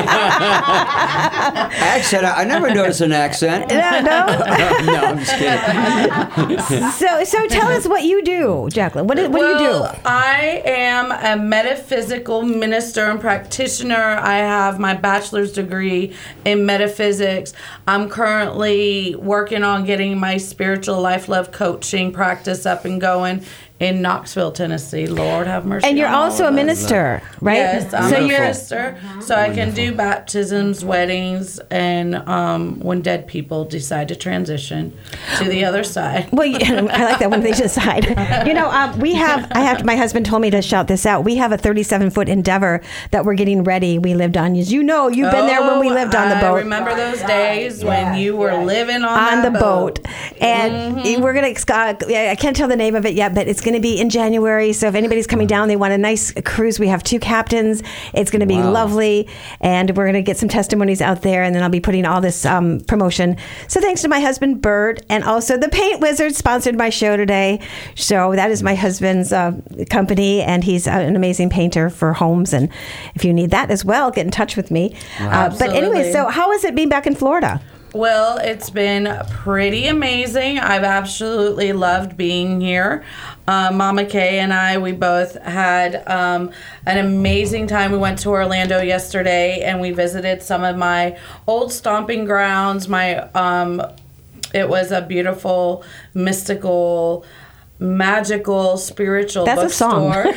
Accent? I, I never noticed an accent. No, no. No, I'm just kidding. So, so tell us what you do, Jacqueline. What, do- what well, do you do? I am a metaphysical minister and practitioner. I have my bachelor's degree in metaphysics. I'm currently working on getting my spiritual life love coaching practice up and going in Knoxville, Tennessee. Lord have mercy. And you're on all also of a us. minister, right? Yes, I'm so a you're minister. So I can do baptisms, weddings, and um, when dead people decide to transition to the other side. Well, yeah, I like that when they decide. You know, um, we have, I have, my husband told me to shout this out. We have a thirty-seven foot Endeavor that we're getting ready. We lived on, as you know, you've been there when we lived on the boat. I remember those days when you were living on, on that the boat. And Mhm. we're going to, uh, I can't tell the name of it yet, but it's going to be in January. So if anybody's coming down, they want a nice cruise. We have two captains. It's going to be Wow. lovely. And we're going to get some testimonies out there. And then I'll be putting all this um, promotion. So thanks to my husband, Bert, and also the Paint Wizard sponsored my show today. So that is my husband's uh, company. And he's an amazing painter for homes. And if you need that as well, get in touch with me. Uh, but anyway, Absolutely. so how is it being back in Florida? Well, it's been pretty amazing. I've absolutely loved being here. Uh, Mama Kay and I, we both had um, an amazing time. We went to Orlando yesterday and we visited some of my old stomping grounds. My, um, it was a beautiful, mystical, magical, spiritual That's a song. bookstore.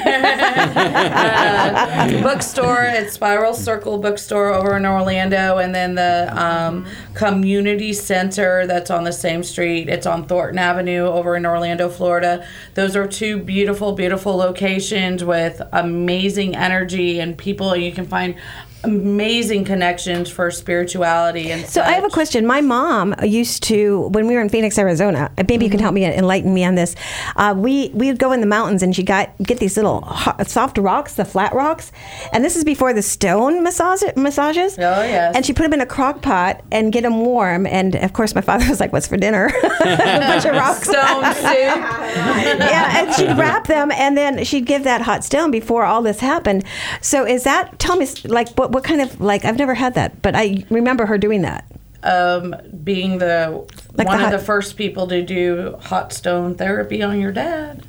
uh, bookstore at Spiral Circle Bookstore over in Orlando, and then the um, community center that's on the same street. It's on Thornton Avenue over in Orlando, Florida. Those are two beautiful, beautiful locations with amazing energy and people. You can find amazing connections for spirituality and So I have a question. My mom used to, when we were in Phoenix, Arizona, maybe you can help me enlighten me on this. Uh, we we would go in the mountains and she got get these little hot, soft rocks, the flat rocks, and this is before the stone massage, massages. Oh yes. And she put them in a crock pot and get them warm. And of course, my father was like, "What's for dinner?" A bunch of rocks. Stone soup. Yeah, and she'd wrap them, and then she'd give that hot stone before all this happened. So is that? Tell me, like, what what kind of like? I've never had that, but I remember her doing that. Um, being the Like one the of hot- the first people to do hot stone therapy on your dad.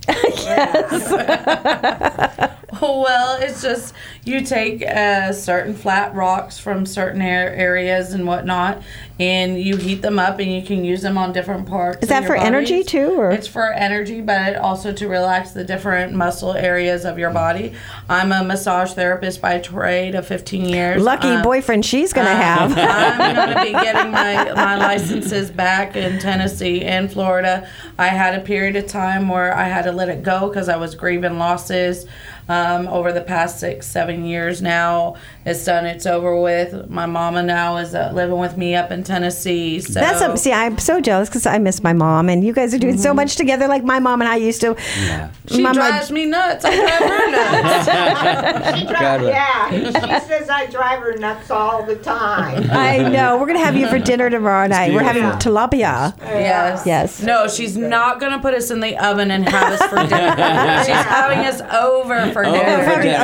Well, it's just you take uh, certain flat rocks from certain ar- areas and whatnot, and you heat them up, and you can use them on different parts. Is of that your for energy bodies. too, or? It's for energy, but also to relax the different muscle areas of your body. I'm a massage therapist by trade of fifteen years. Lucky Um, boyfriend she's gonna um, have. I'm going to be getting my, my licenses back in Tennessee and Florida. I had a period of time where I had to let it go because I was grieving losses. Um, over the past six, seven years now, it's done. It's over with. My mama now is uh, living with me up in Tennessee. So That's a, see, I'm so jealous because I miss my mom, and you guys are doing so much together, like my mom and I used to. Yeah. she Mama- drives me nuts. I drive her nuts. She God, drives, yeah, she says I drive her nuts all the time. I know. We're gonna have you for dinner tomorrow night. We're having beautiful. tilapia. Yes. Yes. No, she's not going to put us in the oven and have us for dinner. She's having us over for Oh, dinner. for dinner.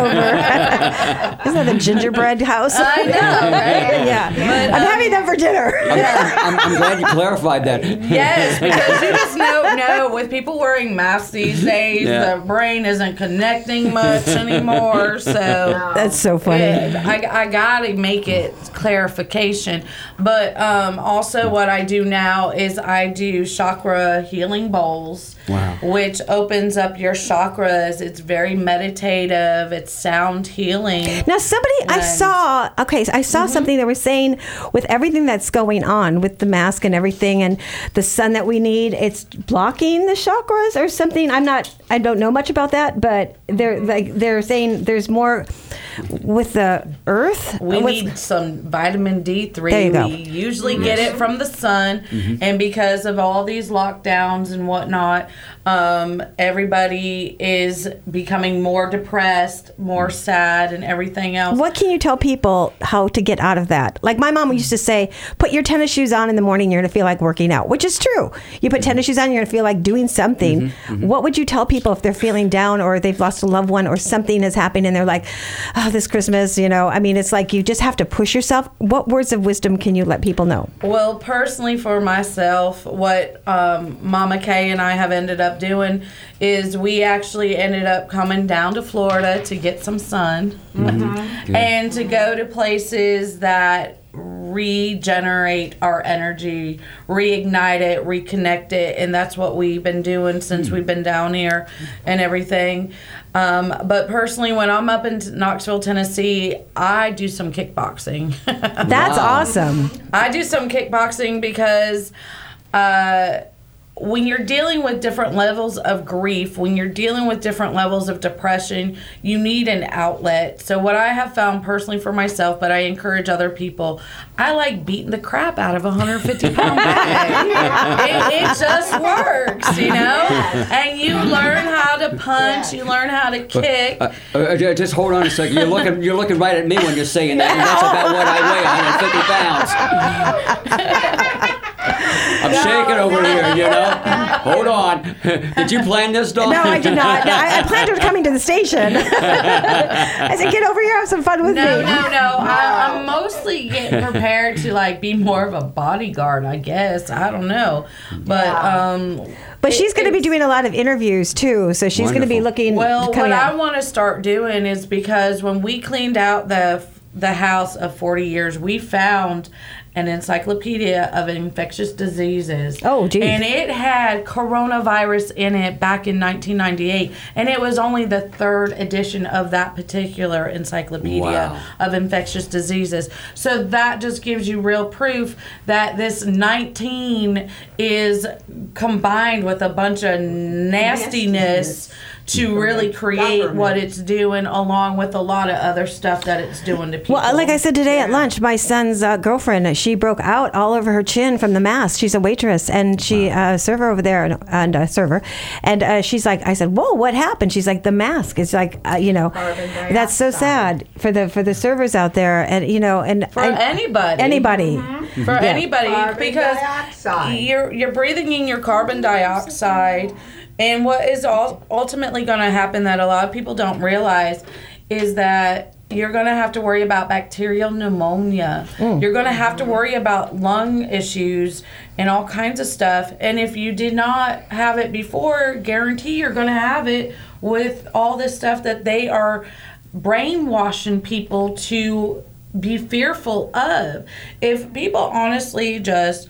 Isn't that the gingerbread house? I know, right? Yeah. But, I'm um, having them for dinner. I'm, I'm glad you clarified that. Yes, because you just know, no, with people wearing masks these days, Yeah. the brain isn't connecting much anymore. So That's so funny. Yeah, I, I gotta make it clarification. But um, also, what I do now is I do chakra healing bowls. Wow. Which opens up your chakras. It's very meditative. It's sound healing. Now, somebody I And- saw, okay, I saw something they were saying with everything that's going on with the mask and everything and the sun that we need, it's blocking the chakras or something. I'm not, I don't know much about that, but they're like, they're saying there's more with the earth. We What's- need some vitamin D three. There you go. We usually get it from the sun, and because of all these lockdowns and whatnot, um, everybody is becoming more depressed, more sad, and everything else. What can you tell people how to get out of that? Like my mom used to say, put your tennis shoes on in the morning, you're going to feel like working out, which is true. You put tennis shoes on, you're going to feel like doing something. What would you tell people if they're feeling down or they've lost a loved one or something has happened and they're like, oh, this Christmas, you know, I mean, it's like you just have to push yourself. What words of wisdom can you let people know? Well, personally for myself, what um, Mama Kay and I have ended up doing is we actually ended up coming down to Florida to get some sun and to go to places that regenerate our energy, reignite it, reconnect it, and that's what we've been doing since we've been down here and everything. Um, but personally, when I'm up in Knoxville, Tennessee, I do some kickboxing. That's awesome. I do some kickboxing because uh, when you're dealing with different levels of grief, when you're dealing with different levels of depression, you need an outlet. So what I have found personally for myself, but I encourage other people, I like beating the crap out of a one hundred fifty pound bag. it, it just works, you know? And you learn how to punch, you learn how to kick. Uh, uh, uh, just hold on a second. You're looking. You're looking right at me when you're saying that. And that's about what I weigh, one hundred fifty pounds. I'm shaking over here, you know. Hold on. Did you plan this, Dawn? No, I did not. No, I, I planned on coming to the station. I said, get over here, have some fun with No, me. no, no. I, I'm mostly getting prepared to like be more of a bodyguard, I guess. I don't know, but um. But she's going to be doing a lot of interviews too, so she's going to be looking. Well, coming what out. I want to start doing is because when we cleaned out the the house of forty years, we found an encyclopedia of infectious diseases. Oh, geez. And it had coronavirus in it back in nineteen ninety-eight, and it was only the third edition of that particular encyclopedia Wow. of infectious diseases. So that just gives you real proof that this nineteen is combined with a bunch of nastiness to really create what it's doing, along with a lot of other stuff that it's doing to people. Well, like I said today at lunch, my son's uh, girlfriend, she broke out all over her chin from the mask. She's a waitress, and she uh, server over there, and, and uh, server, and uh, she's like, I said, whoa, what happened? She's like, the mask. It's like, uh, you know, that's so sad for the for the servers out there, and you know, and For I- anybody. anybody. Mhm. for Yeah. anybody Carbon because dioxide. you're you're breathing in your carbon dioxide, and what is all ultimately going to happen that a lot of people don't realize is that you're going to have to worry about bacterial pneumonia. Mm. You're going to have to worry about lung issues and all kinds of stuff. And if you did not have it before, guarantee you're going to have it with all this stuff that they are brainwashing people to be fearful of. If people honestly just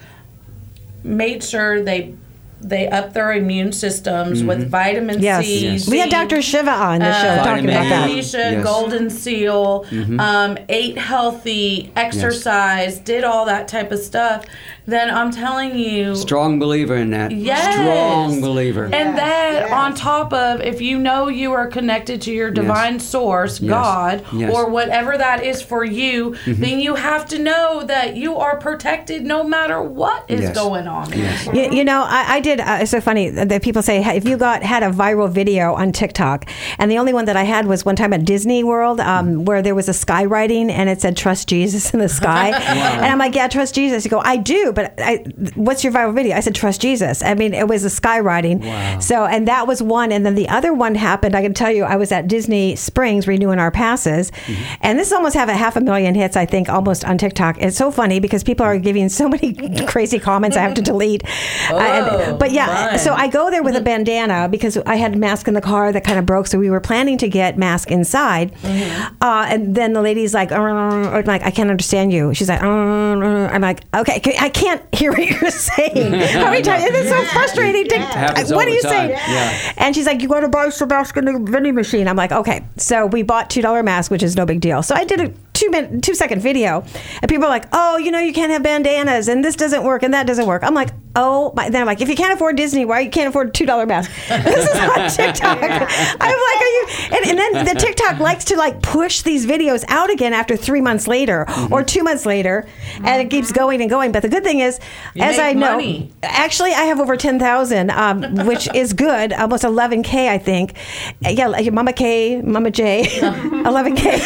made sure they they up their immune systems Mhm. with vitamin Yes. C. Yes. We had Doctor Shiva on the show talking about that. Magnesium, Yes. Golden Seal, Mhm. um, ate healthy, exercise, did all that type of stuff. Then I'm telling you, Strong believer in that. Yes. Strong believer. and that on top of, if you know you are connected to your divine source, Yes. God, Yes. or whatever that is for you, Mhm. then you have to know that you are protected no matter what is Yes. going on. You, you know, I, I did. Uh, it's so funny that people say, hey, if you got had a viral video on TikTok, and the only one that I had was one time at Disney World, um, where there was a skywriting and it said "Trust Jesus" in the sky, and I'm like, yeah, trust Jesus. You go, I do, but I, what's your viral video? I said, trust Jesus. I mean, it was a skywriting. Wow. So, and that was one, and then the other one happened. I can tell you, I was at Disney Springs renewing our passes, and this almost have a half a million hits, I think, almost on TikTok. It's so funny because people are giving so many crazy comments I have to delete. Oh, And- but yeah, fun. so I go there with a bandana because I had a mask in the car that kind of broke, so we were planning to get mask inside. Uh, and then the lady's like, "Uh," I'm like, I can't understand you. She's like, uh, uh. I'm like, okay, I can't hear what you're saying. How many times? It's so frustrating. To, Happens what all are you the time. saying? Yeah. And she's like, you got to buy some mask in the vending machine. I'm like, okay. So we bought two dollar masks, which is no big deal. So I did a two minute, two second video, and people are like, oh, you know, you can't have bandanas, and this doesn't work, and that doesn't work. I'm like, oh, my. Then I'm like, if you can't afford Disney, why you can't afford a two dollar mask? This is on TikTok. I'm like, are you? And, and then the TikTok likes to like push these videos out again after three months later Mm-hmm. or two months later, and it keeps going and going. But the good thing is, You as make I know, money. actually, I have over ten thousand, um, which is good, almost eleven K, I think. Yeah, like Mama K, Mama J, eleven K.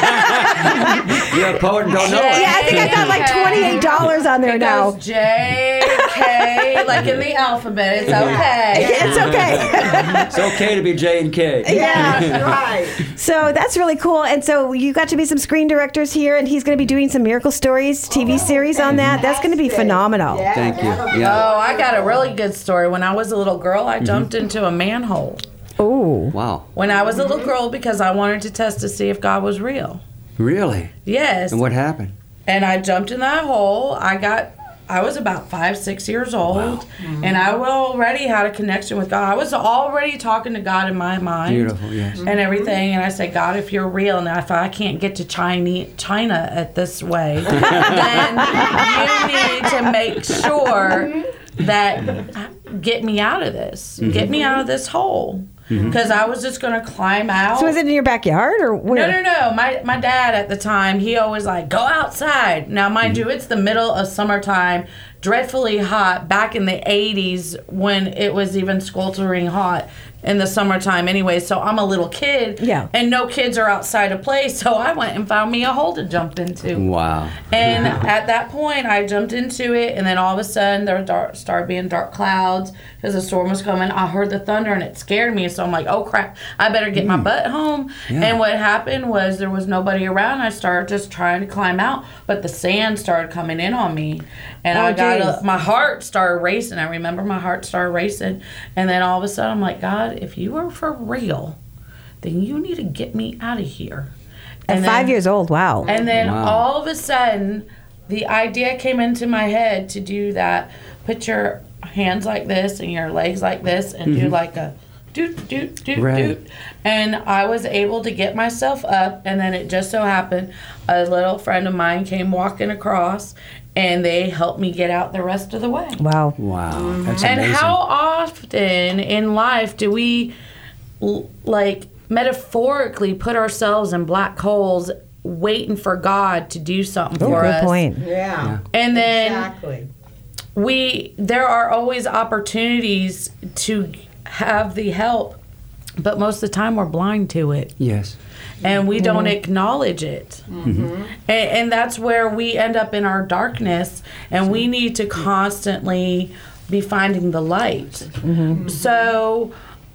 You're a poet and don't know it. Yeah, I think I got like twenty-eight dollars on there It now. goes J, K, like in the alphabet. It's okay. It's okay. It's okay to be J and K. Yeah. right. So that's really cool. And so you got to be some screen directors here, and he's going to be doing some Miracle Stories T V series on that. That's going to be phenomenal. Thank you. Oh, I got a really good story. When I was a little girl, I jumped into a manhole. Oh. Wow. When I was a little girl, because I wanted to test to see if God was real. Really? Yes. And what happened? And I jumped in that hole. I got, I was about five, six years old, and I already had a connection with God. I was already talking to God in my mind. Beautiful, yes. And everything. And I said, God, if you're real, and if I can't get to China, China at this way, then you need to make sure that get me out of this. Get me out of this hole. Because I was just going to climb out. So is it in your backyard or where? No, no, no. My my dad at the time, he always like, go outside. Now, mind you, it's the middle of summertime, dreadfully hot, back in the eighties when it was even sweltering hot in the summertime anyway. So I'm a little kid. Yeah. And no kids are outside to play. So I went and found me a hole to jump into. Wow. And at that point, I jumped into it, and then all of a sudden, there dark, started being dark clouds because the storm was coming. I heard the thunder, and it scared me. So I'm like, oh, crap, I better get my butt home. Yeah. And what happened was there was nobody around. I started just trying to climb out, but the sand started coming in on me. And Oh, I got geez. a, my heart started racing. I remember my heart started racing. And then all of a sudden, I'm like, God, if you are for real, then you need to get me out of here. At And five then- years old, wow. and then Wow. all of a sudden, the idea came into my head to do that. Put your hands like this and your legs like this and do Mhm. like a doot, doot, doot, Right. doot. And I was able to get myself up. And then it just so happened a little friend of mine came walking across and they helped me get out the rest of the way. Wow. Wow. That's And amazing. how often in life do we, l- like, metaphorically put ourselves in black holes waiting for God to do something Oh, for good us? point. Yeah. And then Exactly. we, there are always opportunities to have the help but most of the time we're blind to it. Yes. And we don't Mhm. acknowledge it. Mhm. And, and that's where we end up in our darkness, and we need to constantly be finding the light. So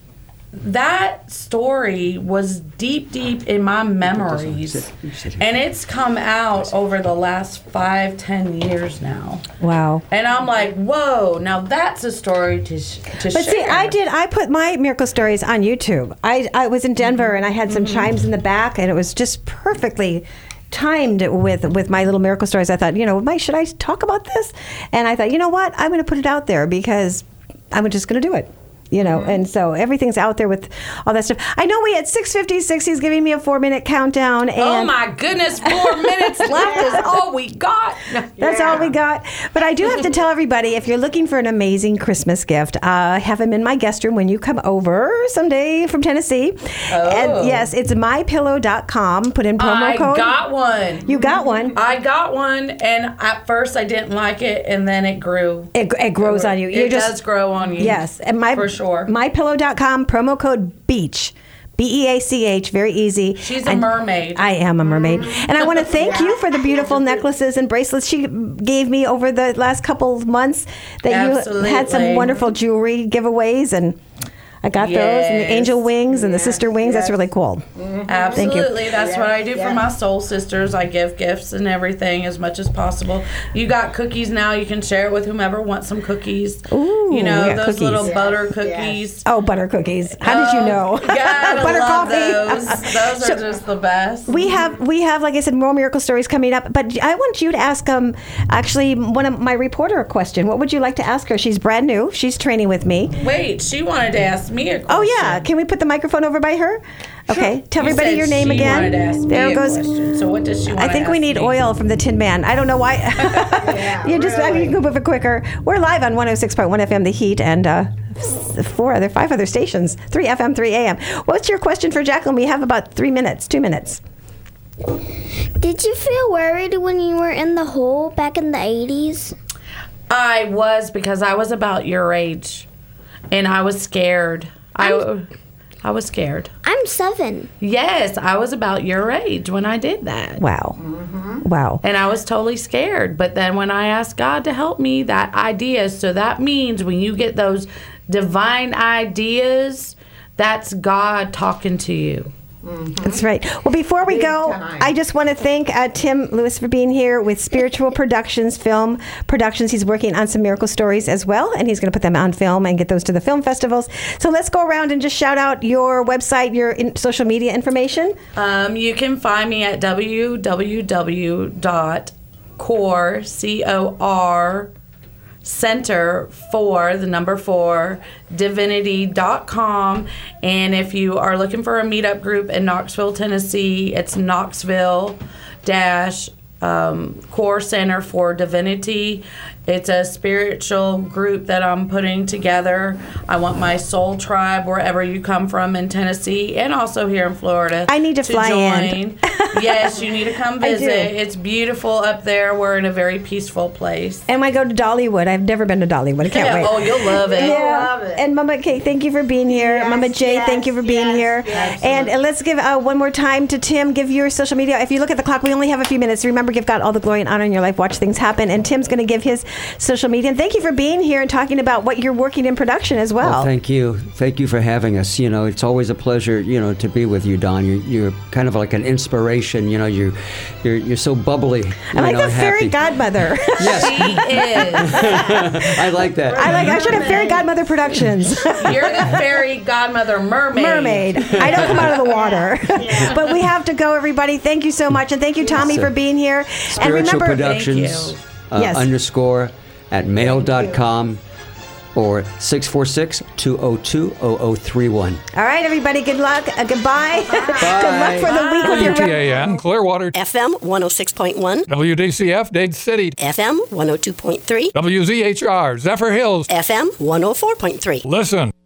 that story was deep, deep in my memories, and it's come out over the last five, ten years now. Wow. And I'm like, whoa, now that's a story to, sh- to But share. see, I did. I put my miracle stories on YouTube. I I was in Denver and I had some chimes in the back, and it was just perfectly timed with with my little miracle stories. I thought, you know, Mike, should I talk about this? And I thought, you know what, I'm going to put it out there because I'm just going to do it. You know, Mm-hmm. and so everything's out there with all that stuff. I know we had six fifty-six. He's giving me a four minute countdown. And Oh my goodness, four minutes left is all we got. That's all we got. But I do have to tell everybody, if you're looking for an amazing Christmas gift, uh, I have them in my guest room when you come over someday from Tennessee. Oh. And yes, it's my pillow dot com. Put in promo I code. got one. You got one. I got one, and at first I didn't like it, and then it grew. It, it grows on you. It You're just, does grow on you. Yes. And my, for sure. my pillow dot com, promo code BEACH. B E A C H, very easy. She's a And mermaid. I am a mermaid. And I want to thank you for the beautiful necklaces and bracelets she gave me over the last couple of months. That Absolutely. you had some wonderful jewelry giveaways, and I got those, and the Yes. angel wings and the sister wings. That's really cool. Thank you. Absolutely. That's what I do for my soul sisters. I give gifts and everything as much as possible. You got cookies now. You can share it with whomever wants some cookies. Ooh, you know, yeah, those cookies. little butter cookies. Oh, butter cookies. How did you know? Gotta Butter love coffee. those. Those So- are just the best. We have, we have, like I said, more miracle stories coming up. But I want you to ask um actually one of my reporter a question. What would you like to ask her? She's brand new. She's training with me. Wait, she wanted to ask me a question. Oh yeah, can we put the microphone over by her? Okay, tell You everybody said your name she again. wanted to ask me There a it goes. question. So what does she want I think to we ask need me? oil from the Tin Man. I don't know why. you just I mean, you can move it quicker. We're live on one oh six point one F M, The Heat, and uh, four other, five other stations, three F M, three A M. What's your question for Jacqueline? We have about three minutes, two minutes. Did you feel worried when you were in the hole back in the eighties? I was, because I was about your age, and I was scared. I, I was scared. I'm seven. Yes, I was about your age when I did that. Wow. Wow. And I was totally scared. But then when I asked God to help me, that idea, so that means when you get those divine ideas, that's God talking to you. That's right. Well, before we go, I just want to thank uh, Tim Lewis for being here with Spiritual Productions, Film Productions. He's working on some miracle stories as well, and he's going to put them on film and get those to the film festivals. So let's go around and just shout out your website, your in- social media information. Um, you can find me at w w w dot core, C O R, Center for the number four divinity dot com. And if you are looking for a meetup group in Knoxville, Tennessee, it's Knoxville dash um, Core Center for Divinity. It's a spiritual group that I'm putting together. I want my soul tribe, wherever you come from in Tennessee and also here in Florida. I need to fly in. Yes, you need to come I do. visit. It's beautiful up there. We're in a very peaceful place. And when I go to Dollywood, I've never been to Dollywood. I can't Yeah, wait. oh, you'll love it. Yeah. And Mama Kay, thank you for being here. Mama Jay, thank you for being here. And uh, let's give uh, one more time to Tim. Give your social media. If you look at the clock, we only have a few minutes. Remember, give God all the glory and honor in your life. Watch things happen. And Tim's going to give his social media. And thank you for being here and talking about what you're working in production as well. Well, thank you. Thank you for having us. You know, it's always a pleasure, you know, to be with you, Don. You're, you're kind of like an inspiration. You know, you're you're, you're so bubbly. I like you know, the fairy happy. godmother. She is. I like that. I like. I should have Fairy Godmother Productions. You're the fairy godmother mermaid. Mermaid. I don't come out of the water. But we have to go, everybody. Thank you so much. And thank you, Tommy, Yes, for being here. And Spiritual remember, Productions uh, Yes. underscore at mail dot com or six four six, two oh two, oh oh three one. all right, everybody, good luck. Uh, goodbye. Good luck for the week with your W T A N, Clearwater. F M one oh six point one. W D C F, Dade City. F M one oh two point three. W Z H R, Zephyr Hills. F M one oh four point three. Listen.